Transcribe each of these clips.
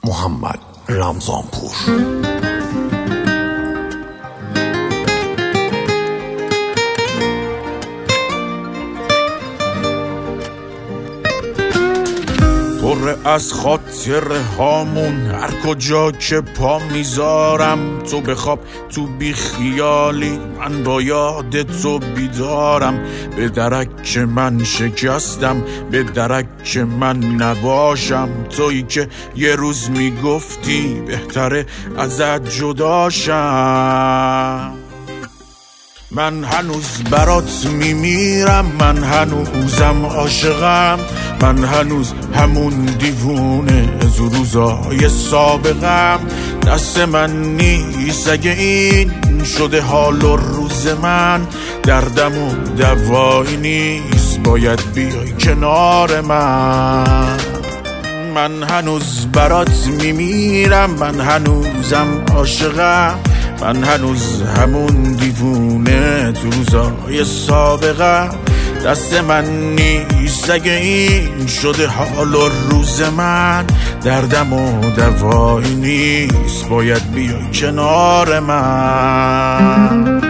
محمد رمضانپور. پر از خاطره هامون، هر کجا که پا میذارم تو بخواب تو بی خیالی، من با یاد تو بیدارم. به درک من شکستم، به درک من نباشم، تویی که یه روز میگفتی بهتره ازت جداشم. من هنوز برات میمیرم، من هنوزم عاشقم، من هنوز همون دیوونه از روزای سابقم. دست من نیست اگه این شده حال و روز من، دردم و دوایی نیست باید بیای کنار من. من هنوز برات میمیرم، من هنوزم عاشقم، من هنوز همون دیوونه تو روزای سابقم. دست من نیست اگه این شده حال و روز من، دردم و دوایی نیست باید بیای کنار من.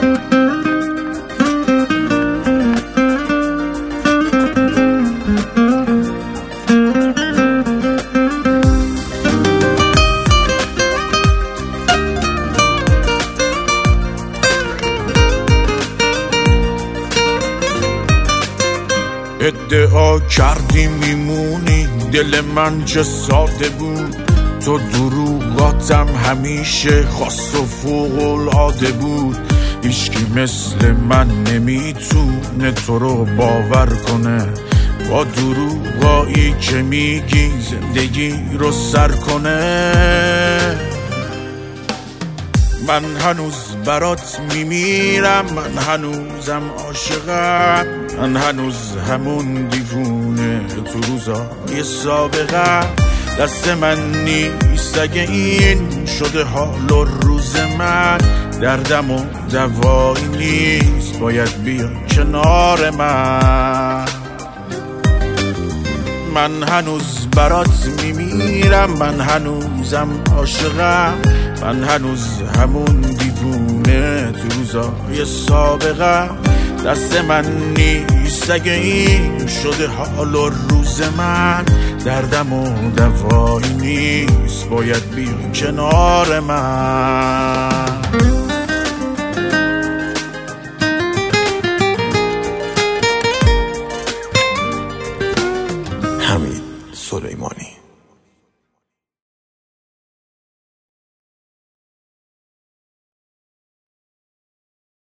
ادعا کردی میمونی، دل من چه ساده بود، تو دروغاتم همیشه خاص و فوق‌العاده بود. هیچکی مثل من نمیتونه تو رو باور کنه، با دروغایی که میگی زندگی رو سر کنه. من هنوز برات میمیرم، من هنوزم عاشقم، من هنوز همون دیوونه تو روزای سابقم. دست من نیست اگه این شده حال و روز من، دردم و دوایی نیست باید بیای کنار من. من هنوز برات میمیرم، من هنوزم عاشقم، من هنوز همون دیوونه تو روزای سابقم. دست من نیست اگه این شده حال و روز من، دردم و دوایی نیست باید بیای کنار من. حمید سلیمانی.